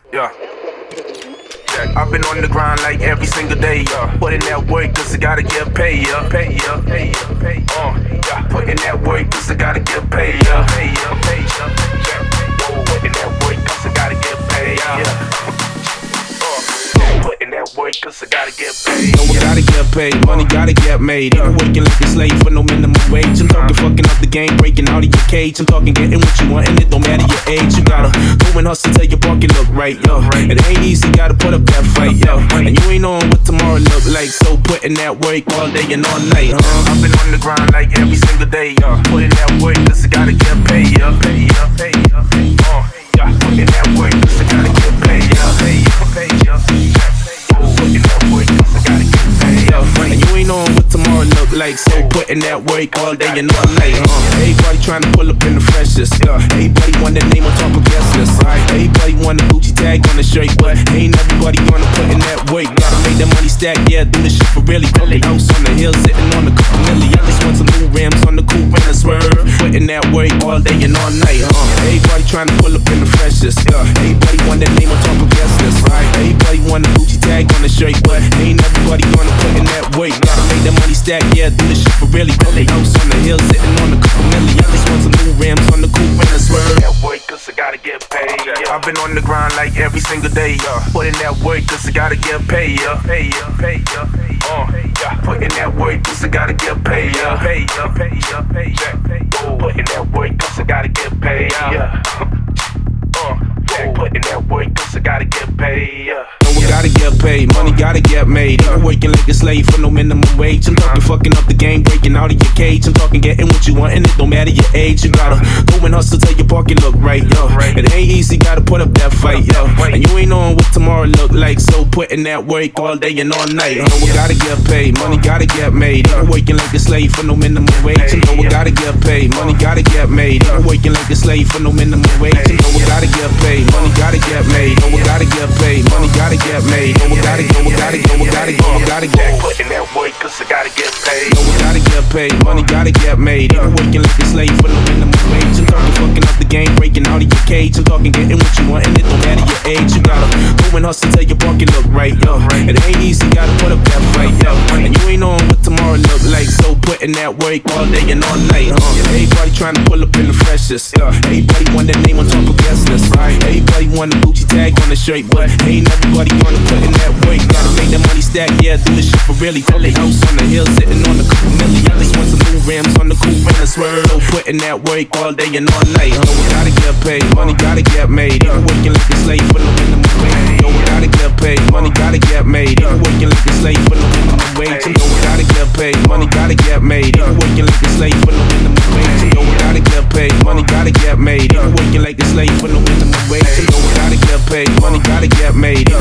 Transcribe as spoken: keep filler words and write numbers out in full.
Yeah. I've been on the grind like every single day, yeah. Putting that work cause I gotta get paid, yeah. Pay, yeah, pay, yeah, pay, uh, yeah. Putting that work cause I gotta get paid, yeah. Pay, yeah, pay, yeah, yeah. Putting that work cause I gotta get paid, yeah. Putting that work cause I gotta get paid. No, I gotta get paid, money gotta get made. Ain't working like a slave for no minimum wage. I'm talking fucking up the game, breaking out of your cage. I'm talking getting what you want and it don't matter your age. You gotta go and hustle till your pocket look right, yo. It ain't easy, gotta put up that fight, yo. And you ain't knowing what tomorrow look like, so putting that work all day and all night, huh? I've been on the grind like every single day, yo. Putting that work cause I gotta get paid, yo. Pay, yeah, pay, yeah, pay, uh, yeah. Putting that work cause I gotta get paid, yo. Pay, yeah, pay, yeah, putting that work cause I gotta get paid, yo. And you ain't knowing what tomorrow look like, so putting that work all day and all night, huh? Everybody trying to pull up in the freshest, yeah. Everybody want that name on top of guest list, right? Everybody want a Gucci tag on the shirt, but ain't everybody gonna put in that work. Gotta make that money stack, yeah, do this shit for really. Really house on the hill, sitting on a couple million. I just want some new rims on the coupe and a swerve. Putting that work all day and all night, huh? Everybody trying to pull up in the freshest, yeah. Everybody want that name on top of guest list, right? Everybody want a Gucci tag on the shirt, but ain't everybody gonna put in that work. Gotta make that money stack, yeah, do this shit for really. Really house on the hill, sitting on a couple million. I just want some new rims on the coupe and a swerve. That work cause I gotta get paid, yeah. I've been on the grind like every single day, yeah. Putting that work cause I gotta get paid, yeah. Pay, yeah, pay, yeah, uh, yeah. Putting that work cause I gotta get paid, yeah. Pay, yeah, pay, yeah, pay, yeah. Putting that work cause I gotta get paid, yeah. Uh, yeah. Putting that work cause I gotta get paid, yeah. No, I gotta get paid, money gotta get made. Ain't working like a slave for no minimum wage. I'm talking fucking up the game, breaking out of your cage. I'm talking getting what you want and it don't matter your age. You gotta go and hustle till your pocket look right, yo. It ain't easy, gotta put up that fight, yo. And you ain't knowing what tomorrow look like, so putting that work all day and all night. No, I gotta get paid, money gotta get made. Ain't working like a slave for no minimum wage. No, I gotta get paid, money gotta get made. Ain't working like a slave for no minimum wage. No, I gotta get paid, money gotta get made. No, I gotta get paid, money gotta get made. No, I gotta go, I gotta go, I gotta go, I gotta get. Putting that work cause I gotta get paid. No, I gotta get paid, money gotta get made. Ain't working like a slave for no minimum wage. I'm talking fucking up the game, breaking out of your cage. I'm talking getting what you want and it don't matter your age. You gotta go and hustle till your pocket look right, yo. It ain't easy, gotta put up that fight, yo. And you ain't knowing what tomorrow look like, so putting that work all day and all night, huh? Everybody trying to pull up in the freshest, yeah. Everybody want that name on top of guest list, right? Everybody want a Gucci tag on the shirt, but ain't everybody gonna put in that work. Gotta make that money stack, yeah, do this shit for really. Really house on the hill, sitting on a couple million. I just want some new rims on the coupe and a swerve. So putting that work all day and all night, huh? I gotta get paid, money gotta get made. Ain't working like a slave for no minimum wage. Yo, I gotta get paid, money gotta get made. Ain't working like a slave for no minimum wage. Yo, I gotta get paid, money gotta get made. Ain't working like a slave for no minimum wage. Yo, I gotta get paid, money gotta get made. Ain't working like a slave for no minimum wage. Yo, I gotta get paid, money gotta get made.